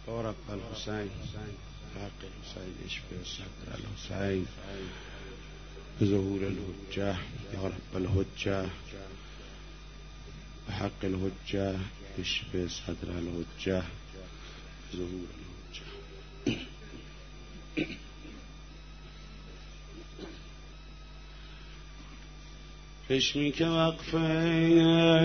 یا رب الحسین حق الحسین اشفع صدر الحسین بظهور الحجه یا رب الحجه بحق الحجه اشفع صدر الحجه بظهور الحجه. چشمی که وقفه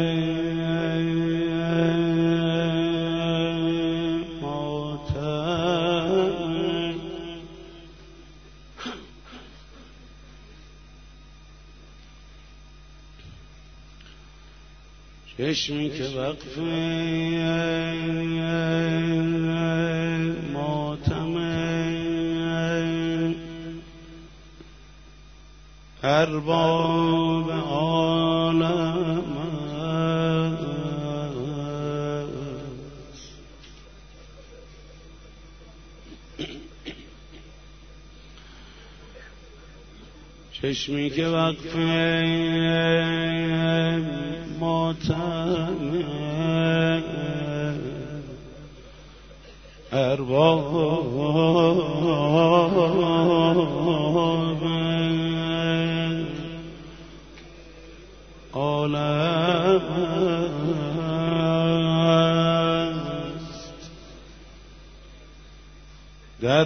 ماتم، چشمی که وقفه ماتم، ارباب عالم است. چشمی که وقف ماتم، ارباب عالم است. در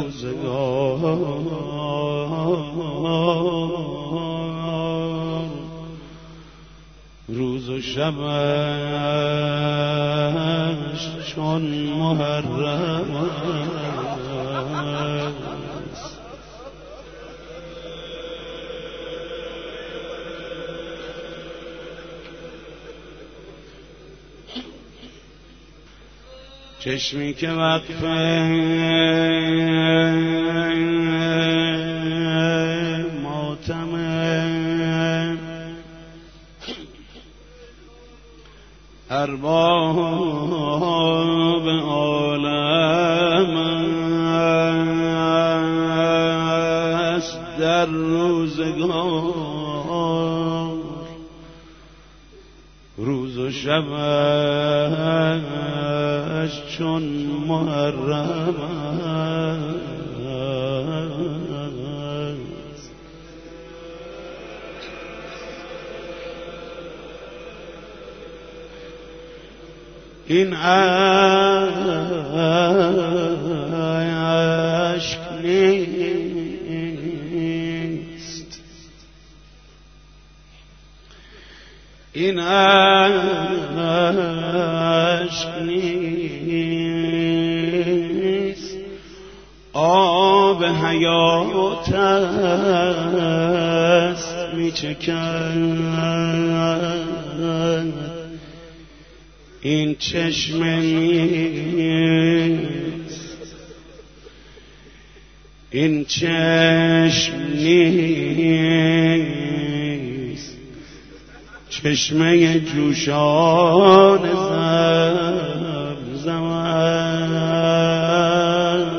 روزگار روز و شبش چون محرم است. چشمی که وقف ماتم، ارباب عالم است. در روزگار روز و شبش چون محرم است. این عشق نیست، این عشق نیست، آب حیات است میچکد. این چشم نیست، این چشم نیست، چشمه جوشان زمزم است.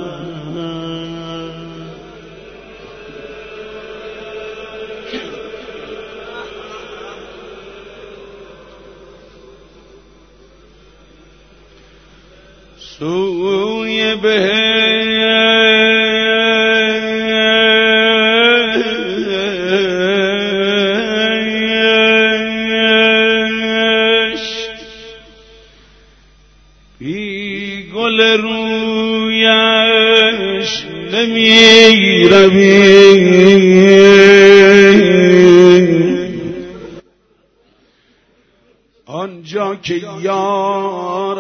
سوی بهشت بی گل رویش نمی روی، آنجا که یار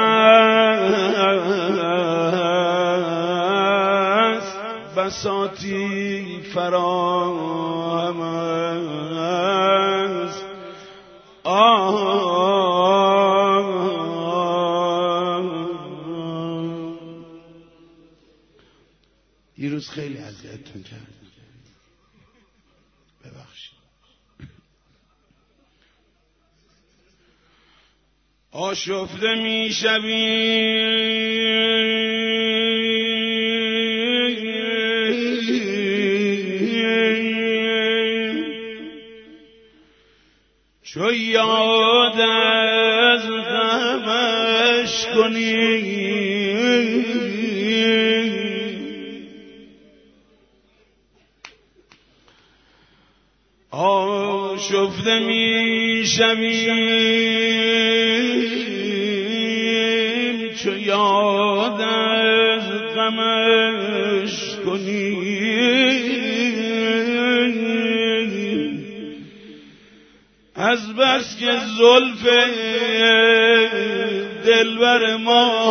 هست بساطی فراهم است. دیروز خیلی اذیتتون کردم، ببخشید. آشفته میشوی چو یاد از غمش کنی، آشفته می شویم چو یاد از غمش کنیم از بس که زلف دلبر ما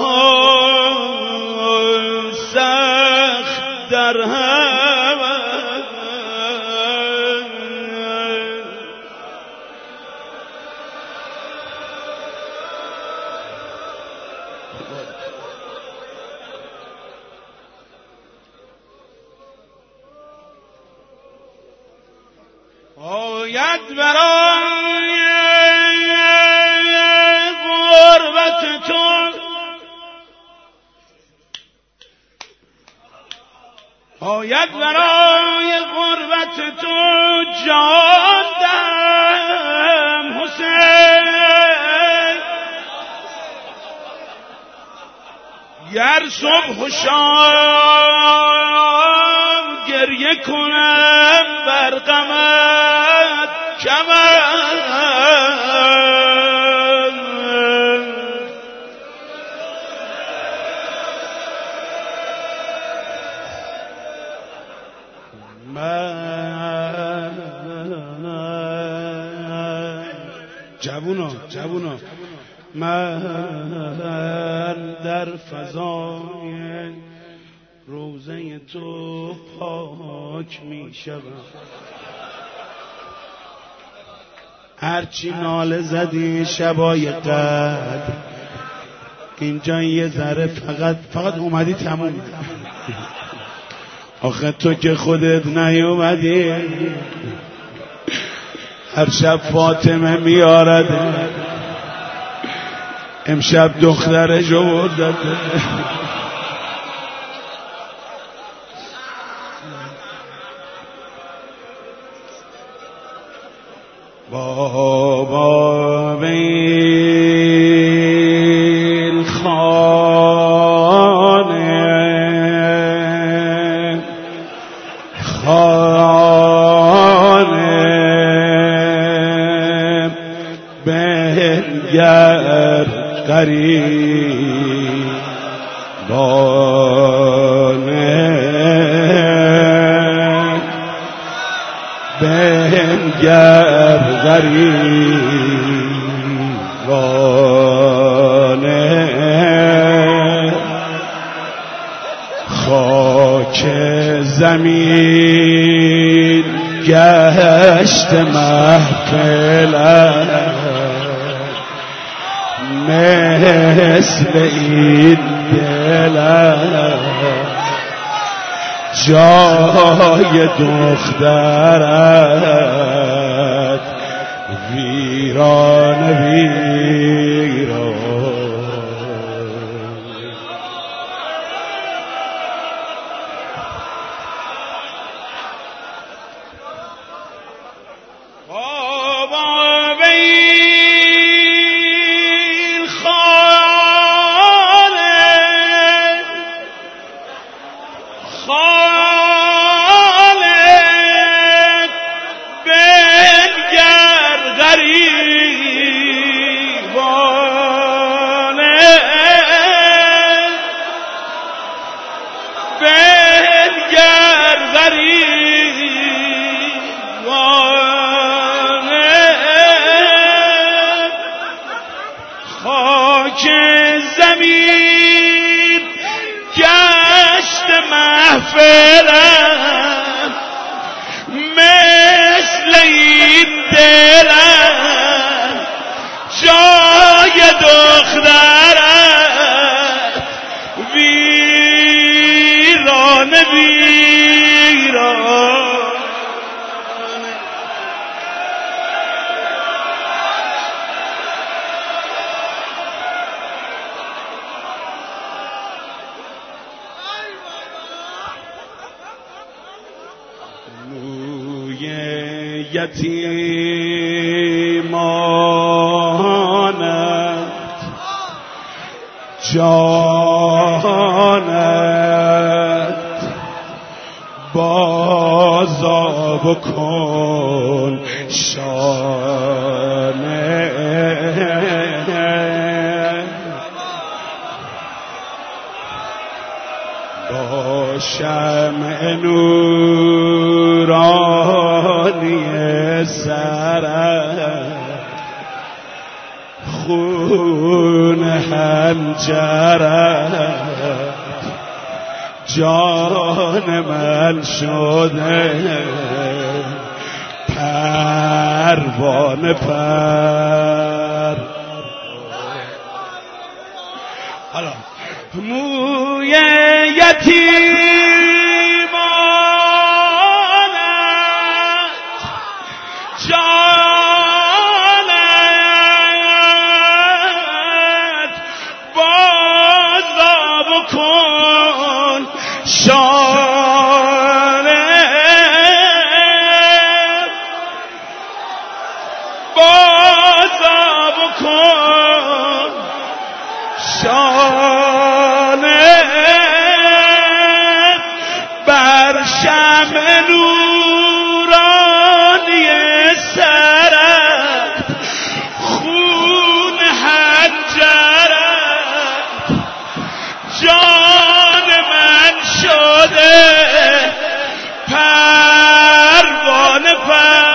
سخت در هم آید برای غربت تو آید برای غربت تو جان دهم حسین گر صبح و شام گریه کنم بر غمت کمر جوونا من در فضای روزه تو پاک می شوم هرچی ناله زدی شبای قدر اینجا یه ذره فقط اومدی تموم آخه تو که خودت نیومدی هر شب فاطمه میارد امشب دخترش آورده بابا بیل خانه بنگر غریبانه بنگر غریبانه خاک زمین گشت محفلم مثل این دلم جای دخترت ویران محفلم مثل این دلم جای دخترت ویران یتیمانت جانت بازا بکن شاد با شمع نورانی سرت خون حنجرت جان من شده پروانه پر حالا موی یتیمانت جانت بازا بکن شانه بازا بکن شانه بر شمع نورانی سرت خون حنجرت جان من شده پروانه پر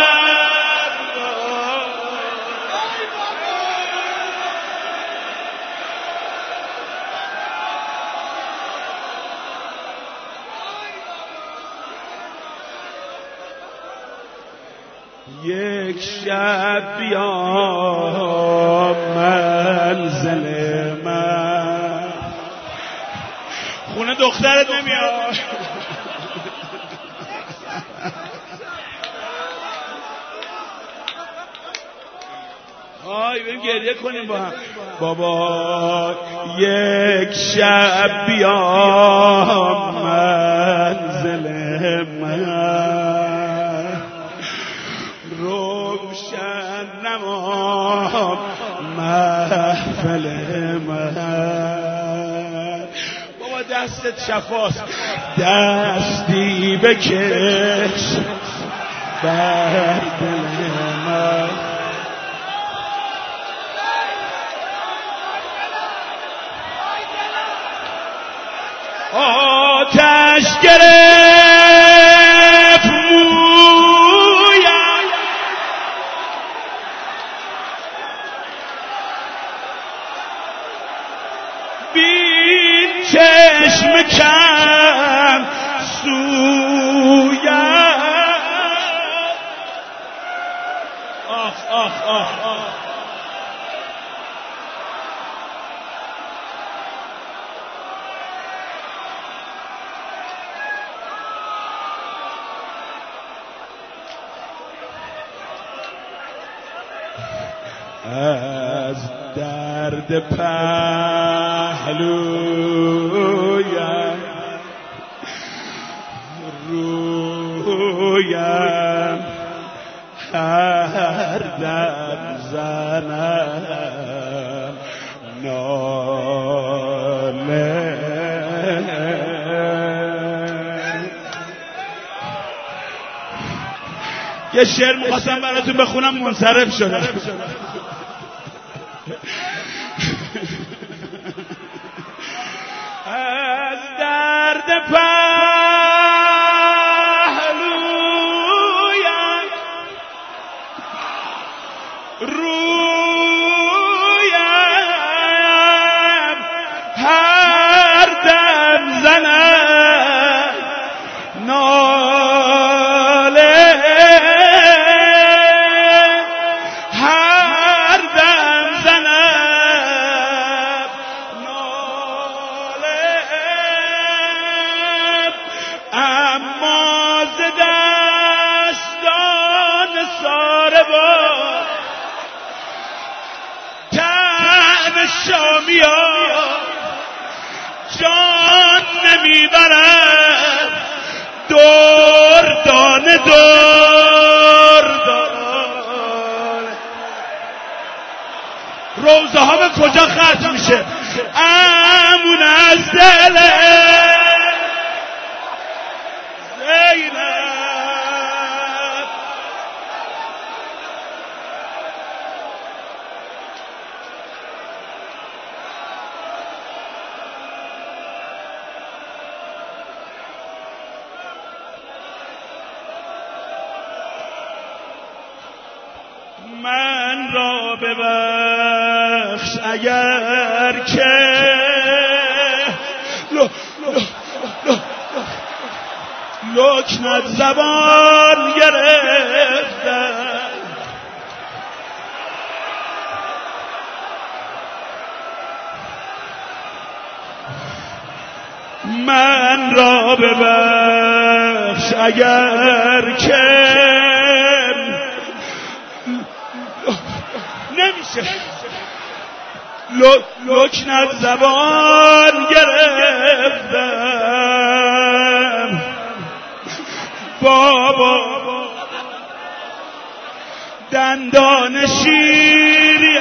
یک شب بیا منزل من خونه دخترت نمیاد بریم گریه کنیم با هم بابا یک شب بیا منزل من روشن نما محفل من بابا دستت شفاست دستی بکش بر دل من آتش گرفت مویم بین چشم کم سویم آخ آخ آخ آخ از درد پهلویم رویم هر دم زنم ناله یه شعر می‌خواستم براتون بخونم منصرف شدم از درد پهلویم رویم هر دم زنم ناله هر دم زنم ناله اما ز دستان ساربان طعن شامیان جان نمیبرد دور دانه دور دانه روزه ها به کجا خرج میشه امون از دله زینب من را ببخش اگر که لکنت زبان گرفتم، من را ببخش اگر که نمیشه لکنت زبان گرفتم. بابا دندان شیری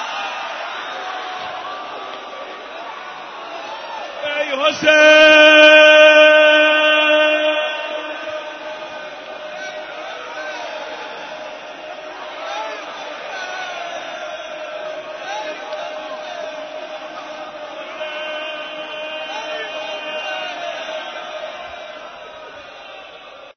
ای حسین